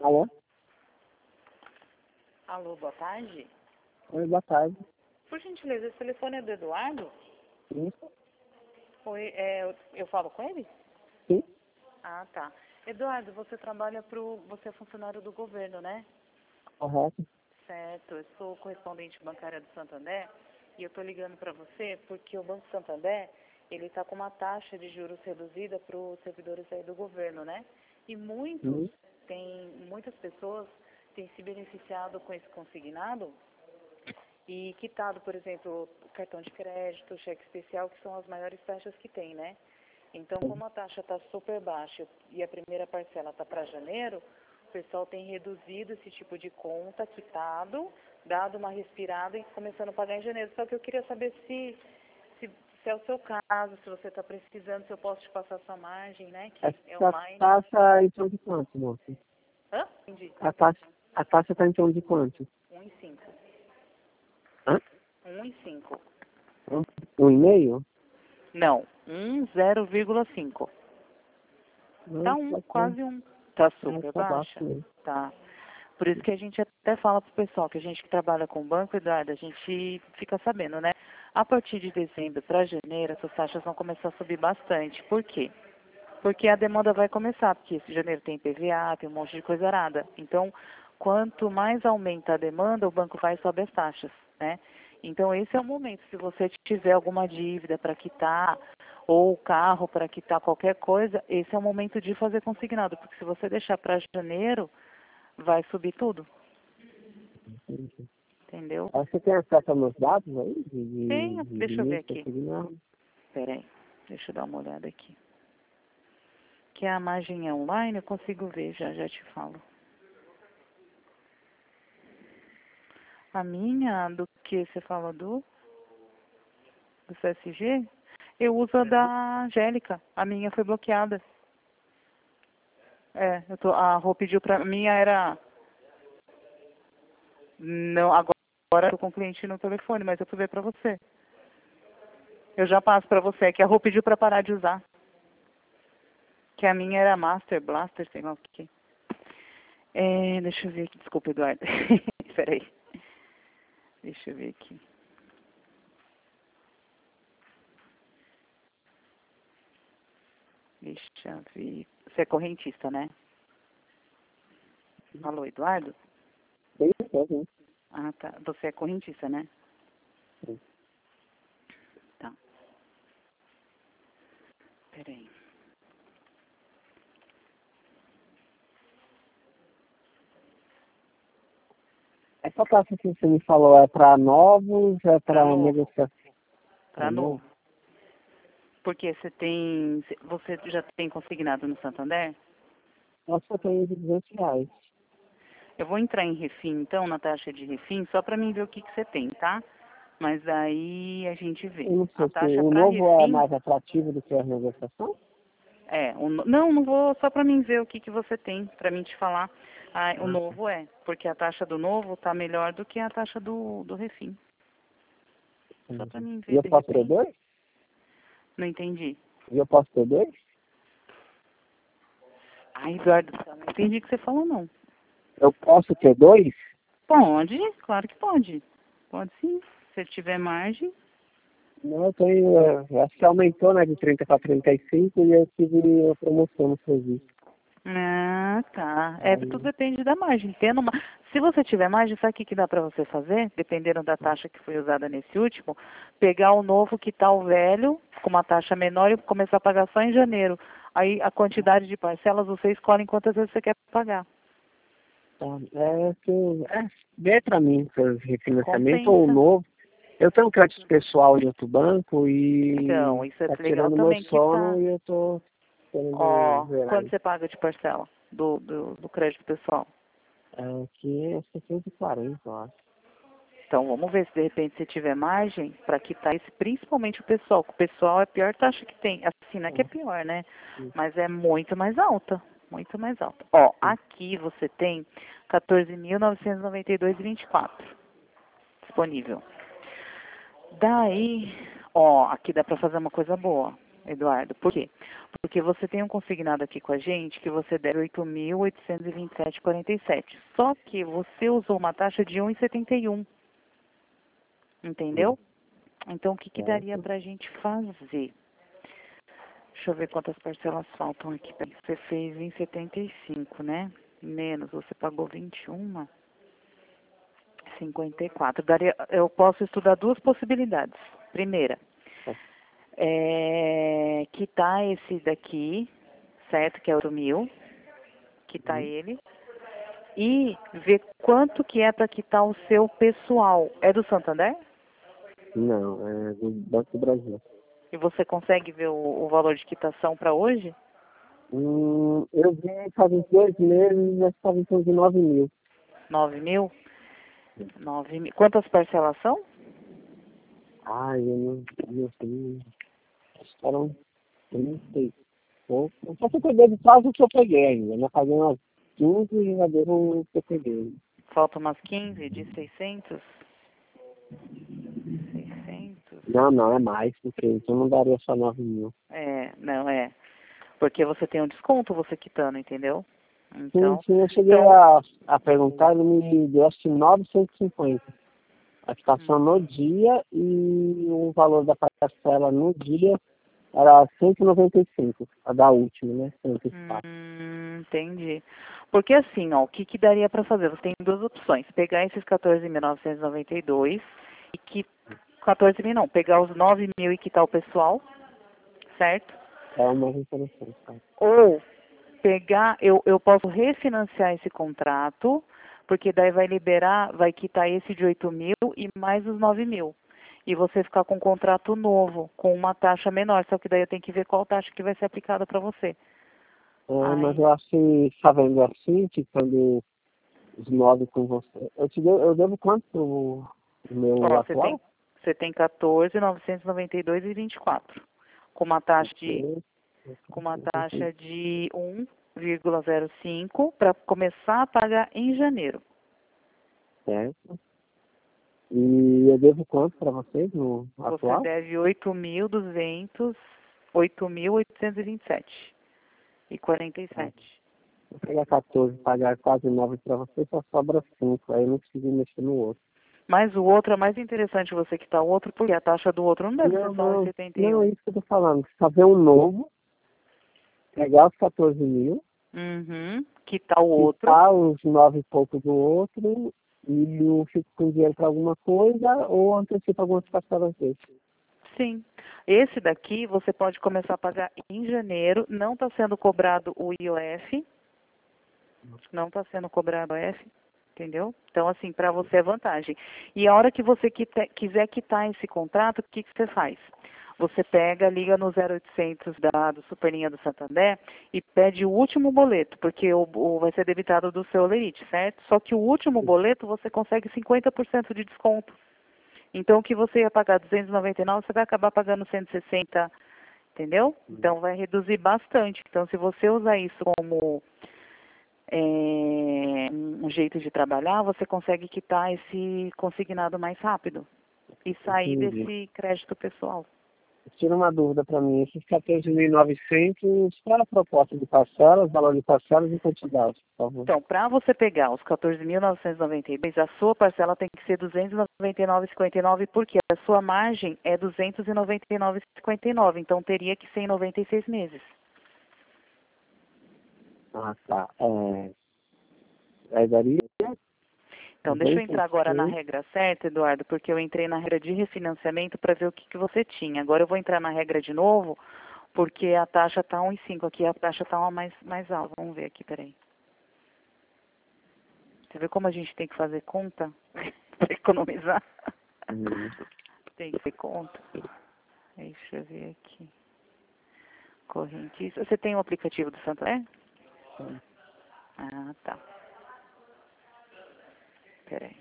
Alô? Alô, boa tarde. Oi, boa tarde. Por gentileza, esse telefone é do Eduardo? Isso? Oi, eu falo com ele? Sim? Ah, tá. Eduardo, você trabalha você é funcionário do governo, né? Correto? Certo, eu sou correspondente bancária do Santander e eu tô ligando para você porque o Banco Santander, ele tá com uma taxa de juros reduzida para os servidores aí do governo, né? E Sim? muitas pessoas têm se beneficiado com esse consignado e quitado, por exemplo, cartão de crédito, cheque especial, que são as maiores taxas que tem, né? Então, como a taxa está super baixa e a primeira parcela está para janeiro, o pessoal tem reduzido esse tipo de conta, quitado, dado uma respirada e começando a pagar em janeiro. Só que eu queria saber se é o seu caso, se você está precisando, se eu posso te passar sua margem, né? Que é Essa online. taxa é em torno de quanto, moço? Hã? Entendi. A taxa está em torno de quanto? 1,5. Hã? 1,5. 1,5? Não, 0,5. Tá quase um. Tá super Tá baixo baixa. mesmo. Tá. Por isso que a gente até fala pro pessoal, que a gente que trabalha com banco, Eduardo, a gente fica sabendo, né? A partir de dezembro para janeiro, essas taxas vão começar a subir bastante. Por quê? Porque a demanda vai começar, porque esse janeiro tem PVA, tem um monte de coisa arada. Então, quanto mais aumenta a demanda, o banco vai sobe as taxas, né? Então, esse é o momento. Se você tiver alguma dívida para quitar, ou carro para quitar qualquer coisa, esse é o momento de fazer consignado. Porque se você deixar para janeiro, vai subir tudo, Entendi. entendeu? Você tem acesso aos meus dados aí? Tenho, deixa eu ver Link, aqui. consignado? Peraí, deixa eu dar uma olhada aqui. Que a margem é online, eu consigo ver, já te falo. A minha, do que você fala do CSG, eu uso a da Angélica. A minha foi bloqueada. A Rô pediu pra. A minha era. Não, agora eu tô com o cliente no telefone, mas eu fui ver pra você. Eu já passo pra você, que a Rô pediu pra parar de usar. Que a minha era Master, Blaster, sei lá o que. Deixa eu ver aqui, desculpa, Eduardo. Peraí. Deixa eu ver aqui. Deixa eu ver. Você é correntista, né? Alô, Eduardo? Sim. Ah, tá. Você é correntista, né? Sim. Tá. Peraí. Essa taxa que você me falou é para novos, é Pra para novo. negociação? Pra novo. Porque você já tem consignado no Santander? Nossa, eu tenho de R$ 200. Eu vou entrar em refim, então, na taxa de refim, só pra mim ver o que você tem, tá? Mas aí a gente vê. Eu não A sei se taxa o pra novo é refim, mais atrativo do que a negociação. não vou, só pra mim ver o que você tem, pra mim te falar. Ah, o Ah, novo porque a taxa do novo tá melhor do que a taxa do refim. Só pra entendi. mim E ver eu de posso ter repente. dois? Não entendi. E eu posso ter dois? Ai, Eduardo, não entendi o que você falou, não. Eu posso ter dois? Pode, claro que pode. Pode sim. Se tiver margem. Não, eu tenho, eu acho que aumentou, né, de 30 para 35 e eu tive a promoção no serviço. Ah, tá. Tudo Aí, depende da margem. Se você tiver margem, sabe o que dá para você fazer? Dependendo da taxa que foi usada nesse último, pegar o novo, quitar o velho, com uma taxa menor e começar a pagar só em janeiro. Aí a quantidade de parcelas você escolhe quantas vezes você quer pagar. tá, vê para mim, para refinanciamento ou Compensa. novo. Eu tenho um crédito pessoal em outro banco Então, e isso é tá legal tirando meu também, sono e eu tô querendo Ó, zerar quanto isso. você paga de parcela do crédito pessoal? Aqui é 640, eu acho. Então, vamos ver se de repente você tiver margem para quitar esse, principalmente o pessoal. Que o pessoal é a pior taxa que tem. Assim, não é que é pior, né? Sim, Mas é muito mais alta. Muito mais alta. Ó, sim. aqui você tem 14.992,24 disponível. Daí, ó, aqui dá para fazer uma coisa boa, Eduardo. Por quê? Porque você tem um consignado aqui com a gente que você deve 8.827,47. Só que você usou uma taxa de 1,71. Entendeu? Então, o que daria certo. para a gente fazer? Deixa eu ver quantas parcelas faltam aqui. Você fez em 75, né? Menos, você pagou 21, 54. Eu posso estudar duas possibilidades. Primeira, quitar esse daqui, certo? Que é 8.000, quitar ele. E ver quanto que é para quitar o seu pessoal. É do Santander? Não, é do Banco do Brasil. E você consegue ver o valor de quitação para hoje? Eu vi faz uns 2 meses, já estava em torno de 9.000. 9.000? 9.000. Quantas parcelas são? Ai, eu não sei. Acho que eram 30 e pouco. Só que eu peguei de quase o que eu peguei ainda. Eu paguei umas 15 e já deu o que eu peguei. Faltam umas 15 de 600? 600? Não, é mais, porque então não daria só 9.000. Não é. Porque você tem um desconto, você quitando, entendeu? Sim, Então, eu cheguei a perguntar, ele me deu acho que 950. A quitação no dia e o valor da parcela no dia era 195, a da última, né? 104. entendi. Porque assim, ó, o que daria para fazer? Você tem duas opções. Pegar esses 14.992 e que 14.000 não, pegar os 9.000 e quitar o pessoal, certo? É o mais interessante, tá? Ou pegar, eu posso refinanciar esse contrato, porque daí vai liberar, vai quitar esse de 8.000 e mais os 9.000. E você ficar com um contrato novo, com uma taxa menor, só que daí eu tenho que ver qual taxa que vai ser aplicada para você. Mas Ai, eu acho que está vendo assim, que quando os 9 com você. Eu devo quanto o meu ó, você atual? tem, você tem 14.992,24, com uma taxa de, Ok, com uma taxa de 1,05 para começar a pagar em janeiro. certo. E eu devo quanto para vocês no Você atual? deve 8.827 e 47. Vou pegar 14, pagar quase 9 para você, só sobra 5. Aí eu não consigo mexer no outro. Mas o outro é mais interessante você quitar o outro, porque a taxa do outro não deve ser Não, só não. Não, é 1,71. isso que eu tô falando. Fazer um novo, pegar os 14.000, Uhum. Quitar o outro. quitar os 9 e pouco do outro, e eu fico com dinheiro para alguma coisa, ou antecipo algumas parcelas desse. Sim. Esse daqui você pode começar a pagar em janeiro. Não está sendo cobrado o IOF. Não está sendo cobrado o IOF. Entendeu? Então, assim, para você é vantagem. E a hora que você quiser quitar esse contrato, o que você faz? Você pega, liga no 0800 do Superlinha do Santander e pede o último boleto, porque vai ser debitado do seu Lerite, certo? Só que o último boleto você consegue 50% de desconto. Então, o que você ia pagar 299, você vai acabar pagando 160, entendeu? Então, vai reduzir bastante. Então, se você usar isso como um jeito de trabalhar, você consegue quitar esse consignado mais rápido e sair Entendi. desse crédito pessoal. Tira uma dúvida para mim. Esses 14.900, qual é a proposta de parcelas, valor de parcelas e quantidade, por favor? Então, para você pegar os 14.992, a sua parcela tem que ser 299,59, porque a sua margem é 299,59, então teria que ser em 96 meses. Ah, tá. Aí daria Então, deixa eu entrar agora na 96. regra certa, Eduardo, porque eu entrei na regra de refinanciamento para ver o que você tinha. Agora eu vou entrar na regra de novo, porque a taxa está 1,5 aqui, a taxa está mais alta. Vamos ver aqui, peraí. Você vê como a gente tem que fazer conta para economizar? Hum. Tem que ter conta. Deixa eu ver aqui. Correntista. Você tem o aplicativo do Santander? Ah, tá. Peraí.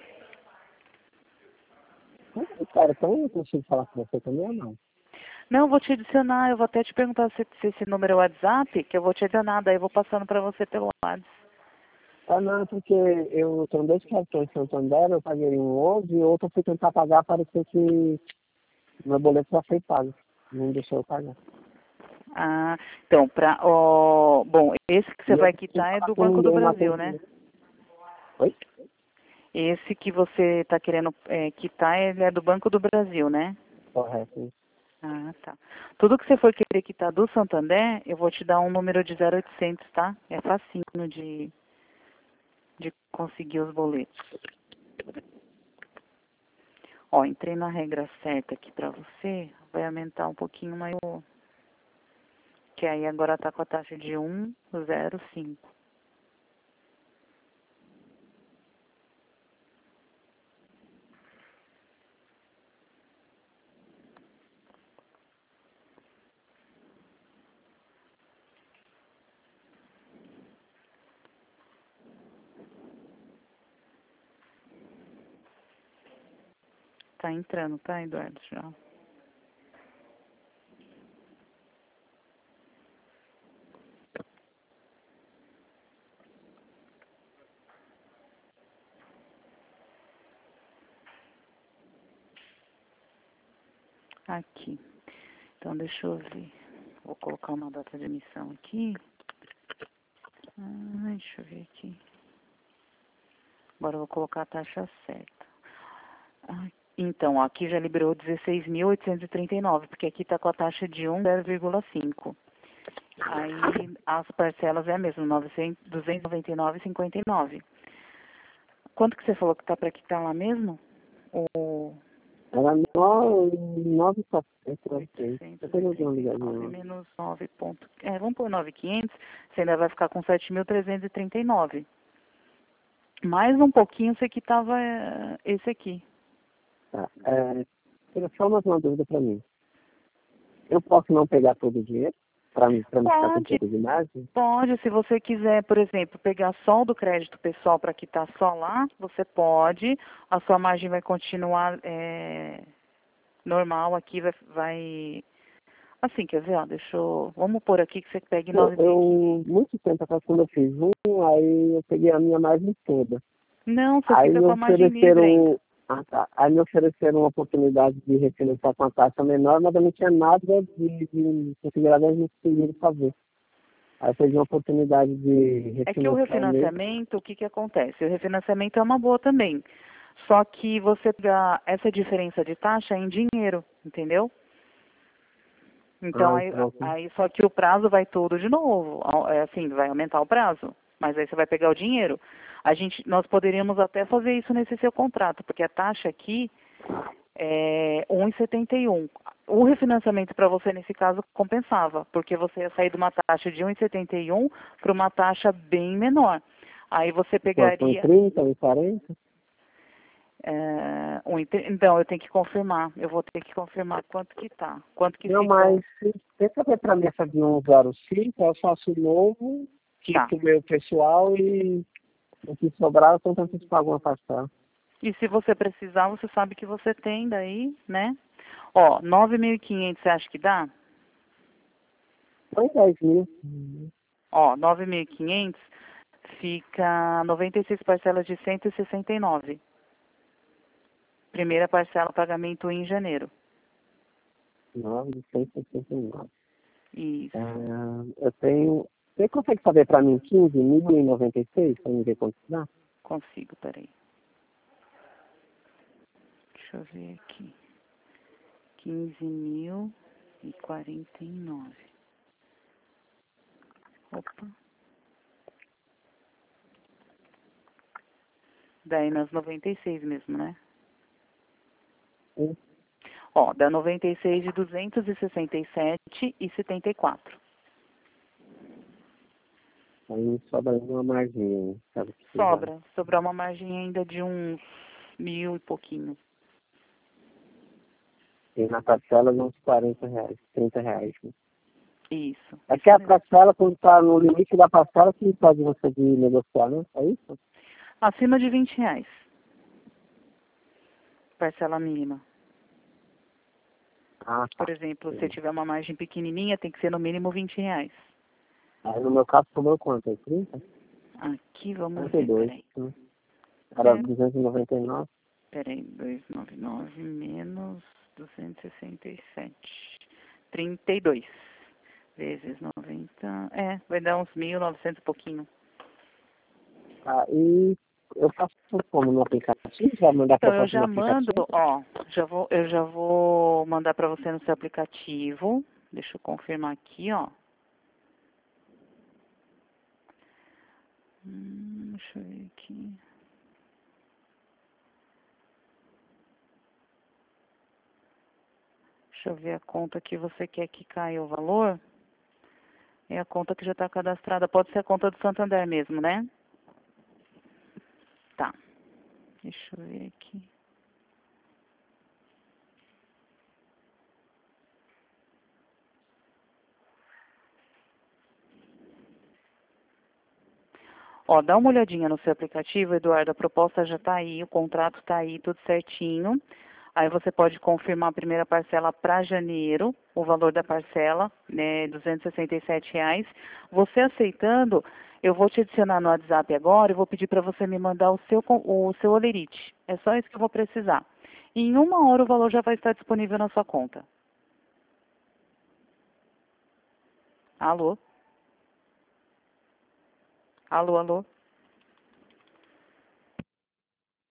Cara, então eu consigo falar com você também ou não? Não, eu vou te adicionar. Eu vou até te perguntar se esse número é o WhatsApp, que eu vou te adicionar. Daí eu vou passando para você pelo WhatsApp. Não, porque eu tenho 2 cartões Santander, eu paguei um hoje e outro eu fui tentar pagar, pareceu que meu boleto já foi pago. Não deixou eu pagar. Ah, então, bom, esse que você vai quitar é do Banco do Brasil, né? Oi? Esse que você está querendo quitar, ele é do Banco do Brasil, né? Correto. Ah, tá. Tudo que você for querer quitar do Santander, eu vou te dar um número de 0800, tá? É facinho de conseguir os boletos. Ó, entrei na regra certa aqui pra você, vai aumentar um pouquinho mais o... Que aí agora tá com a taxa de 1,05. Tá entrando, tá, Eduardo? Já. Aqui. Então, deixa eu ver. Vou colocar uma data de emissão aqui. Deixa eu ver aqui. Agora eu vou colocar a taxa certa. Então, aqui já liberou 16.839, porque aqui está com a taxa de 1,05. Aí as parcelas é a mesma, 299,59. Quanto que você falou que está para quitar lá mesmo? Era 9,60. Eu tenho uma ligadinha. Menos 9 ponto... vamos pôr 9.500, você ainda vai ficar com 7.339. Mais um pouquinho você quitava esse aqui. Tá. Tira só mais uma dúvida para mim. Eu posso não pegar todo o dinheiro para me ficar com todo de imagem? Pode, se você quiser, por exemplo, pegar só o do crédito pessoal para quitar só lá, você pode. A sua margem vai continuar normal aqui, vai... Assim, quer ver, ó, vamos pôr aqui que você pegue 9.500. Muito tempo atrás, quando eu fiz aí eu peguei a minha margem toda. Não, você Aí fica me com a margem livre ainda. ofereceram... tá. Aí me ofereceram uma oportunidade de refinanciar com a taxa menor, mas eu não tinha nada de configuradores não conseguiram fazer. Aí eu peguei uma oportunidade de É que o refinanciar refinanciamento, o que que acontece? O refinanciamento é uma boa também. Só que você pegar essa diferença de taxa em dinheiro, entendeu? Então, aí só que o prazo vai todo de novo. Assim, vai aumentar o prazo. Mas aí você vai pegar o dinheiro. Nós poderíamos até fazer isso nesse seu contrato, porque a taxa aqui é 1,71. O refinanciamento para você, nesse caso, compensava, porque você ia sair de uma taxa de 1,71 para uma taxa bem menor. Aí você pegaria... 30, 40? Então, eu tenho que confirmar. Eu vou ter que confirmar quanto que tá. Quanto que Não, ficou. mas tenta ver para mim essa de 1,05, eu faço novo, quito o meu pessoal e o que sobrar eu tento antecipar alguma parcela. E se você precisar, você sabe que você tem daí, né? Ó, 9.500 você acha que dá? Foi 10 mil. Ó, 9.500 fica 96 parcelas de 169. Primeira parcela, pagamento em janeiro. 969. Isso. Eu tenho... Você consegue saber para mim 15.096 para me ver quanto dá? Consigo, peraí. Deixa eu ver aqui. 15.049. Opa. Daí nas 96 mesmo, né? Ó, dá 96 de 267,74. Aí sobra uma margem, sabe? Que precisar. Sobrar uma margem ainda de uns 1.000 e pouquinho. E na parcela uns R$40, R$30. Né? Isso. É que a parcela, quando está no limite da parcela, que pode você de negociar, né? É isso? Acima de R$20. Parcela mínima. Ah, tá. Por exemplo, se tiver uma margem pequenininha, tem que ser no mínimo R$20. Aí no meu caso sobrou quanto? 30? Aqui, vamos 32. ver, peraí. Né? Era 299. Peraí, 299 menos 267. 32. vezes 90, vai dar uns 1.900 e pouquinho. Ah, e eu faço como no aplicativo? Vai mandar Então, eu proposta no já mando, aplicativo? eu já vou mandar para você no seu aplicativo. Deixa eu confirmar aqui, ó. Deixa eu ver aqui. Deixa eu ver a conta que você quer que caia o valor. É a conta que já está cadastrada. Pode ser a conta do Santander mesmo, né? Tá. Deixa eu ver aqui. Ó, dá uma olhadinha no seu aplicativo, Eduardo. A proposta já está aí, o contrato está aí, tudo certinho. Aí você pode confirmar a primeira parcela para janeiro, o valor da parcela, né, R$ 267. Você aceitando, eu vou te adicionar no WhatsApp agora e vou pedir para você me mandar o seu holerite. É só isso que eu vou precisar. E em 1 hora o valor já vai estar disponível na sua conta. Alô? Alô, alô?